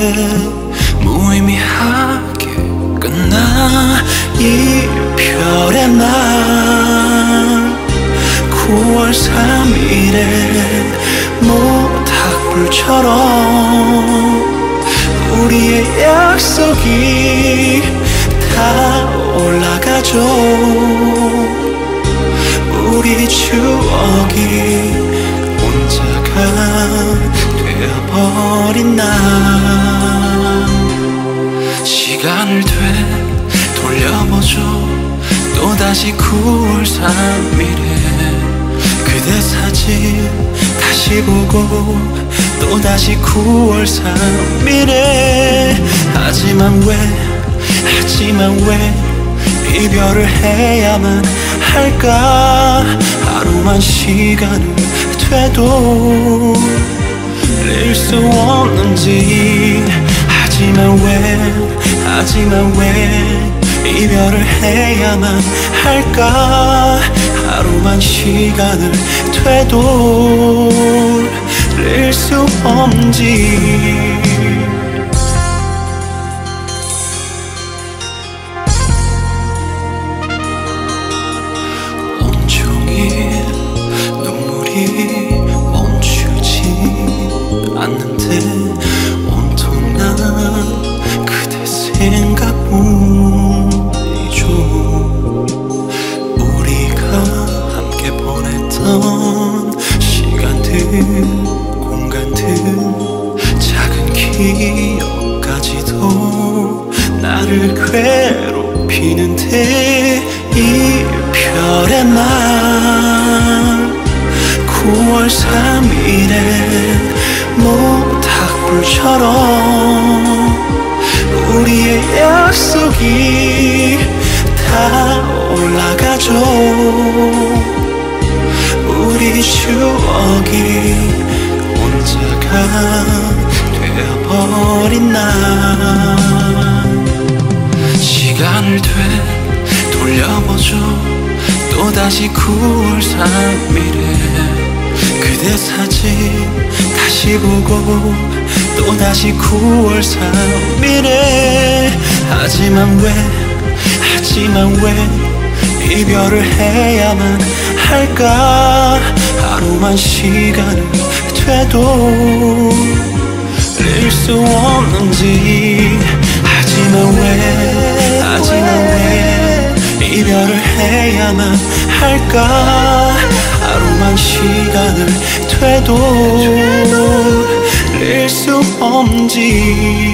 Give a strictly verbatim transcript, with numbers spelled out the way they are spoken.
무의미하게 끝나 이별의 날 구월 삼일에 모닥불처럼 우리의 약속이 다 올라가죠. 우리 추억이 혼자가 되어버린 날 시간을 되 돌려보죠. 또다시 구월 삼일에 그대 사진 다시 보고 또다시 구월 삼일에 하지만 왜 하지만 왜 이별을 해야만 할까. 하루만 시간을 돼도 릴 수 없는지. 하지만 왜 하지만 왜 이별을 해야만 할까. 하루만 시간을 돼도 릴 수 없는지. 멈추지 않는데 온통 난 그대 생각뿐이죠. 우리가 함께 보냈던 시간들 공간들 작은 기억까지도 나를 괴롭히는데 이별의 날 구월 삼일에 모닥불처럼 우리의 약속이 다 올라가죠. 우리 추억이 혼자가 되어버린 날 시간을 되 돌려보죠. 또다시 구월 삼일에 그대 사진 다시 보고 또다시 구월 삼일에 하지만 왜 하지만 왜 이별을 해야만 할까. 하루만 시간을 돼도 릴 수 없는지. 하지만 왜 하지만 왜 이별을 해야만 할까. 하루만 시간을 돼도 릴 수 없는지.